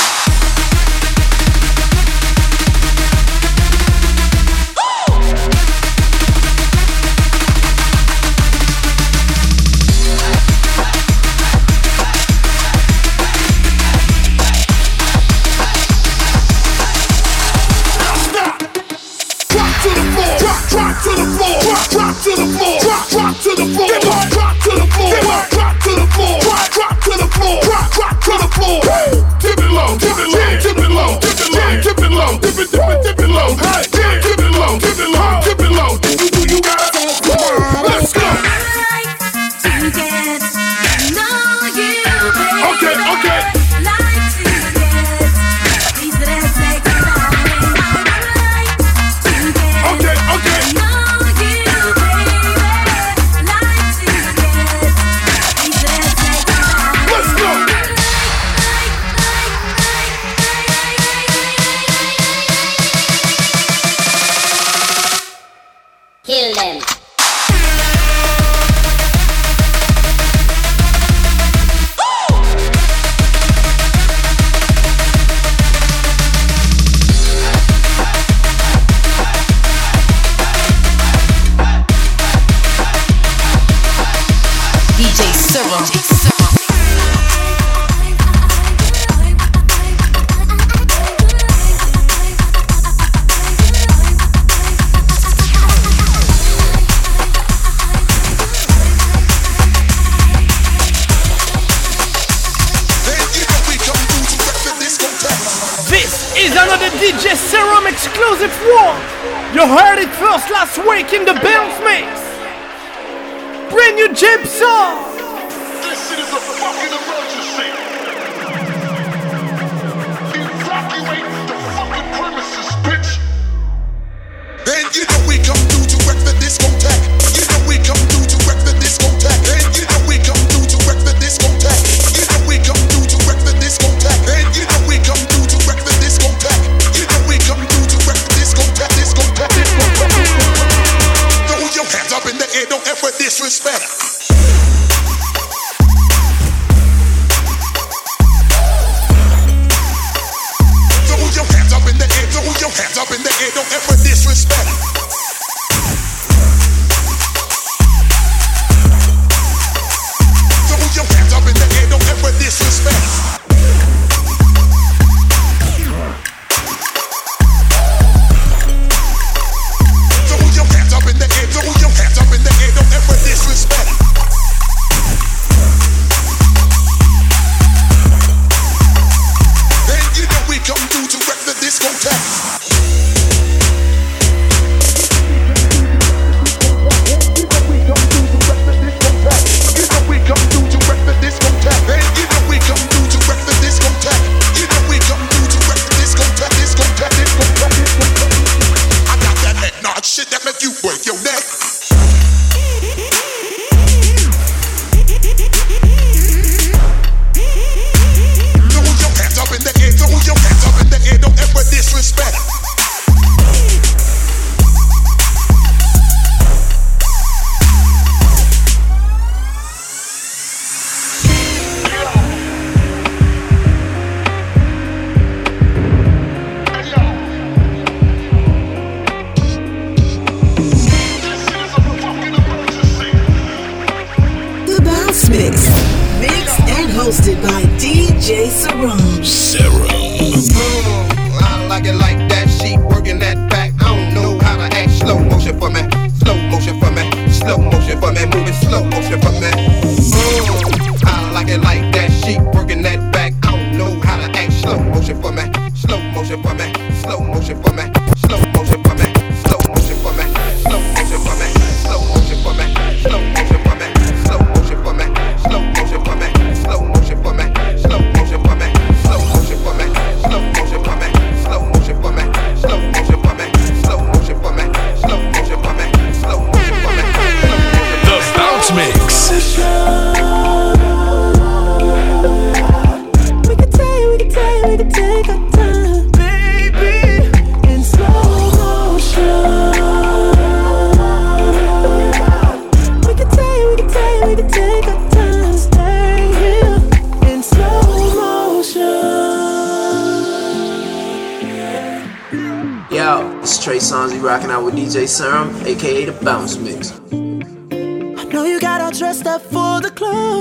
DJ Serum exclusive one. You heard it first last week in the Bounce Mix. Brand new Jib song. This shit is a fucking emergency. Evacuate the fucking premises, bitch. And you know we come through to wreck the discotheque. You know we come through to wreck the discotheque. And you know we come through to wreck the discotheque. You know we come through to wreck the discotheque. And you know we come through to wreck the discotheque. You know we come through to wreck the discotheque. Discotheque. Throw your hands up in the air, don't ever disrespect. Throw your hands up in the air, throw your hands up in the air, don't ever disrespect. Throw your hands up in the air, don't ever disrespect. Throw your hands up in the air, throw your hands up in the air, don't ever disrespect. And you know we come through to wreck the discotheque. Shit that make you break your neck. Throw your hands up in the air, throw your hands up in the air, don't ever disrespect. Hosted by DJ Serum. I like it like that. She working that back. I don't know how to act. Slow motion for me. Slow motion for me. Slow motion for me. Moving slow motion for me. I like it like that. She working that back. I don't know how to act. Slow motion for me. Slow motion for me. Slow motion for me. Slow motion for me. Slow motion for me. Slow motion for me. Slow motion for me. Slow motion for me. Slow motion for me. Slow motion for me. Slow motion for me, slow motion for me, slow motion for me, slow motion for me, slow motion for me, slow motion for me, slow motion for me, slow motion for me, slow motion for me. The Bounce Mix. We can take our time, baby, in slow motion. We can take our time, stay here in slow motion. Yo, it's Trey Songz rocking out with DJ Serum, aka the Bounce Mix. I know you got all dressed up for the club,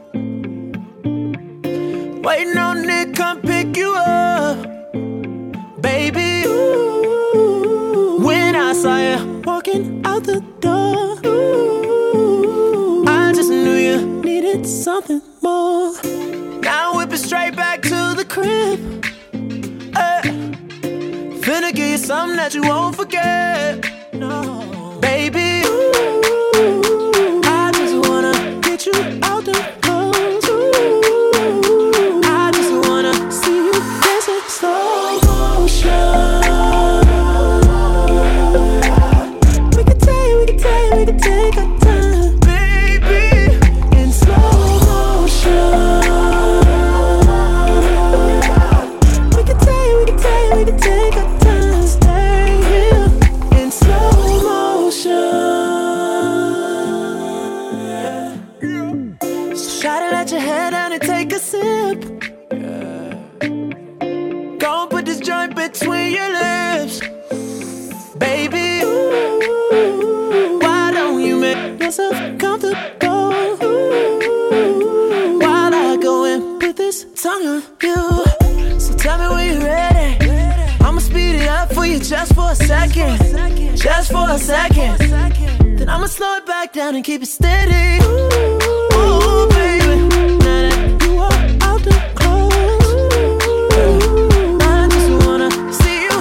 waiting on Nick come pick you up, baby. Ooh, when I saw you walking out the door, ooh, I just knew you needed something more. Now whip it straight back to the crib. Finna give you something that you won't forget. No, baby. Ooh, I just wanna get you out the clothes. Ooh, I just wanna see you dancing slow motion. We can take our time, baby, in slow motion. We can take our time, stay here in slow motion. So shawty, let your head down and take a sip. Go and put this joint between your lips, baby. Ooh, why don't you make yourself comfortable? Ooh, while I go and put this tongue on you. So tell me when you're ready. I'ma speed it up for you just for a second. Just for a second. Then I'ma slow it back down and keep it steady. Ooh, baby. Now that you are out the clothes, I just wanna see you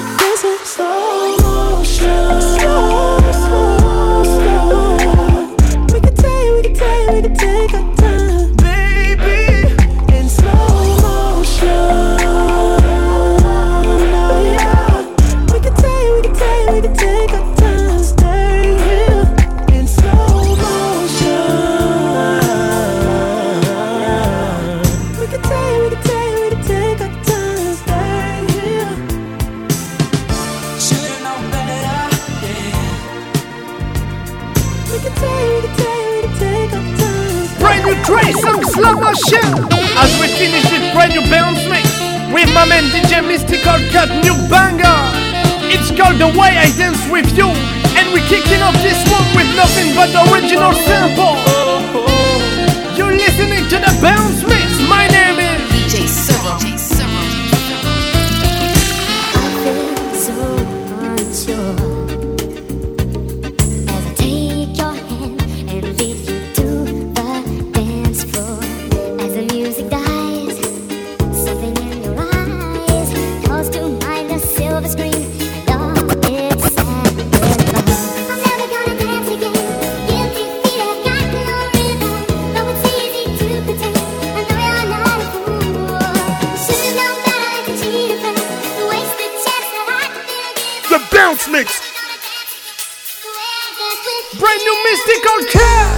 new Dre song Slow Motion. As we finish this brand new bounce mix with my man DJ Mystical Cut, new banger. It's called The Way I Dance With You, and we're kicking off this one with nothing but the original sample. You're listening to the bounce mix. My name is DJ Serum. Mix. Brand new Mystical Cat.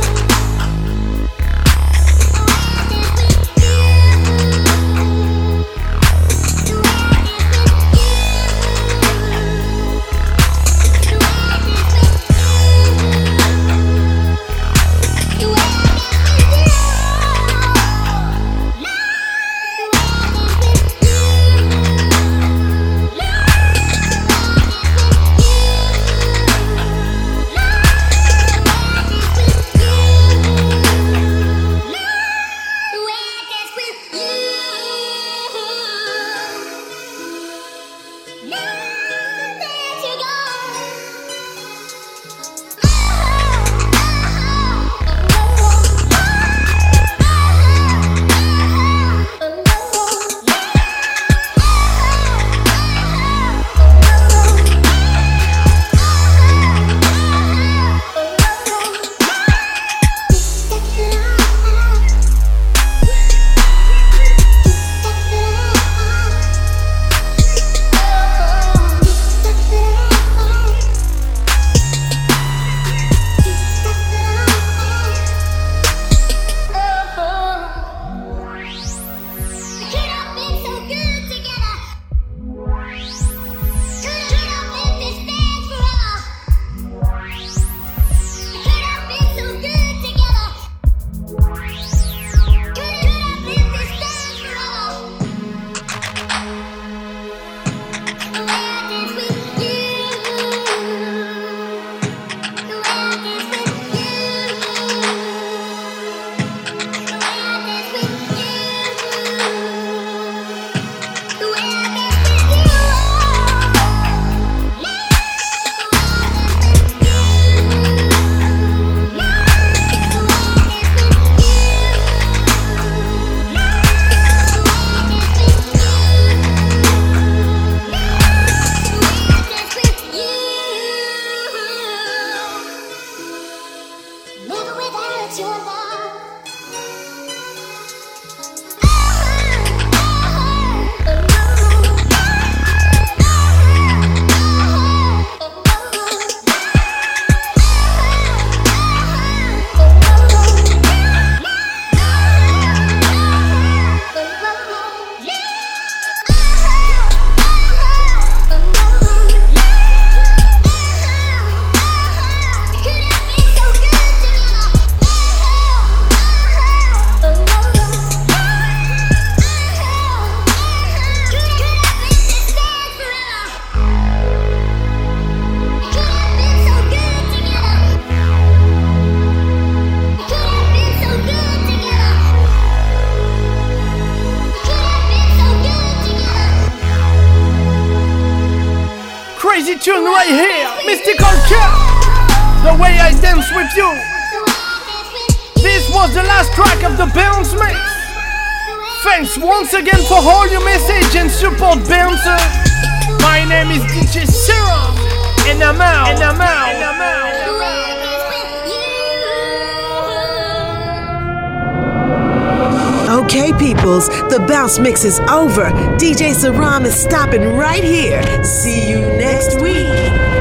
Tune right here, Mystical Cat, The Way I Dance With You. This was the last track of the Bounce Mix. Thanks once again for all your message and support, Bouncer. My name is DJ Serum, and I'm out. Okay, peoples, the bounce mix is over. DJ Serum is stopping right here. See you next week.